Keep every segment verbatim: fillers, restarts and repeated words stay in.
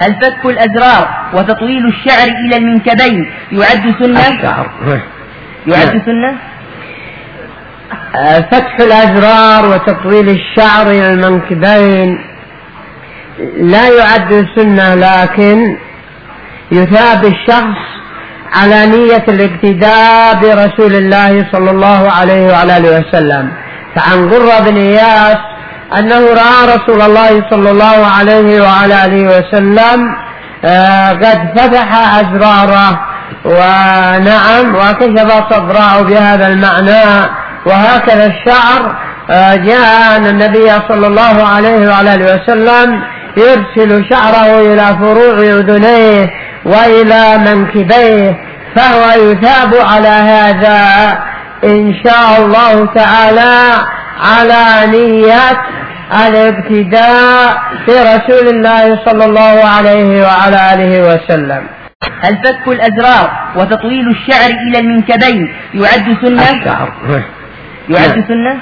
هل فك الأزرار وتطويل الشعر إلى المنكبين يعد سنة؟ الشعر يعد سنة؟ فتح الأزرار وتطويل الشعر إلى المنكبين لا يعد سنة، لكن يثاب الشخص على نية الاقتداء برسول الله صلى الله عليه وعلى آله وسلم. فعن قرة بن إياس أنه رأى رسول الله صلى الله عليه وعلى آله وسلم قد فتح أزراره ونعم وكشف صدره بهذا المعنى. وهكذا الشعر جاء أن النبي صلى الله عليه وعلى آله وسلم يرسل شعره إلى فروع أذنيه وإلى منكبيه، فهو يثاب على هذا إن شاء الله تعالى على نية الابتداء برسول الله صلى الله عليه وعلى آله وسلم. هل فك الأزرار وتطويل الشعر إلى المنكبين يعد سنة؟ الشعر يعد سنة؟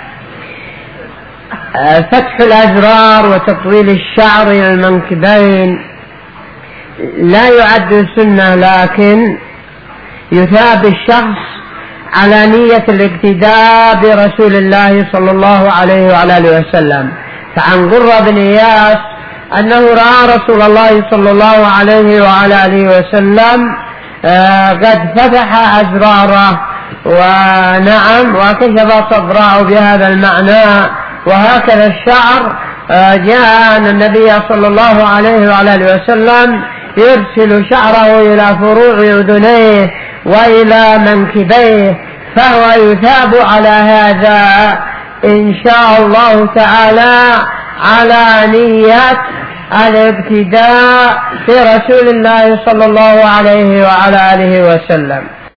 فتح الأزرار وتطويل الشعر إلى المنكبين لا يعد سنة، لكن يثاب الشخص على نية الاقتداء برسول الله صلى الله عليه وعلى آله وسلم. فعن قرة بن إياس أنه رأى رسول الله صلى الله عليه وعلى آله وسلم قد فتح أزراره ونعم وكشف صدره بهذا المعنى. وهكذا الشعر جاء أن النبي صلى الله عليه وعلى آله وسلم يرسل شعره إلى فروع أذنيه وإلى منكبيه، فهو يثاب على هذا إن شاء الله تعالى على نية الابتداء برسول الله صلى الله عليه وعلى آله وسلم.